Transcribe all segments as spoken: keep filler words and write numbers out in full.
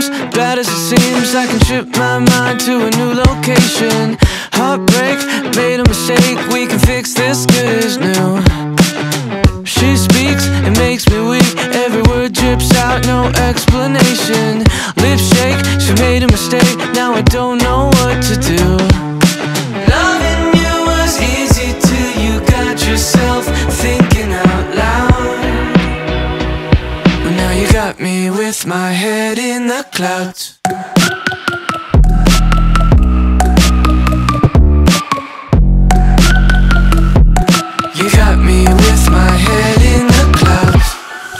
as bad as it seems. I can trip my mind to a new location. Heartbreak, made a mistake, we can fix this, good as new. She speaks, it makes me weak, every word drips out, no explanation. Lips shake, she made a mistake, now I don't know what to do. Loving you was easy till you got yourself thinking out loud. But now you got me with my head in the clouds. You got me with my head in the clouds.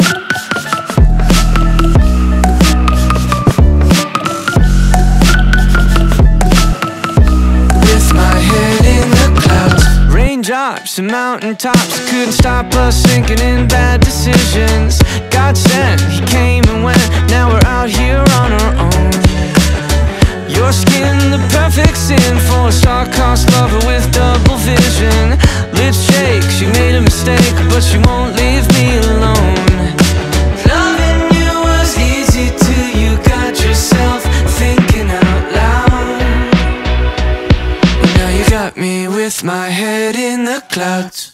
With my head in the clouds. Raindrops and mountaintops couldn't stop us sinking in bad decisions. God sent, he came and went, now we're out here on our own. Your skin, the perfect sin for a star-crossed lover with double vision. Lips shake, she made a mistake, but she won't leave me alone. Loving you was easy till you got yourself thinking out loud. But now you got me with my head in the clouds.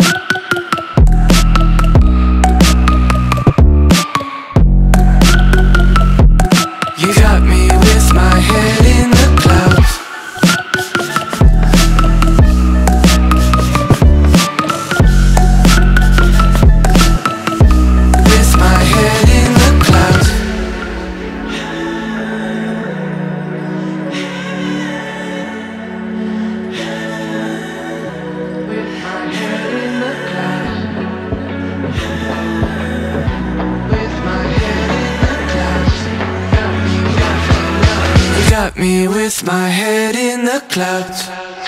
You got me with my head in the clouds. With my head in the clouds. With my head in the clouds. With my head in the clouds. You got me with my head in the clouds.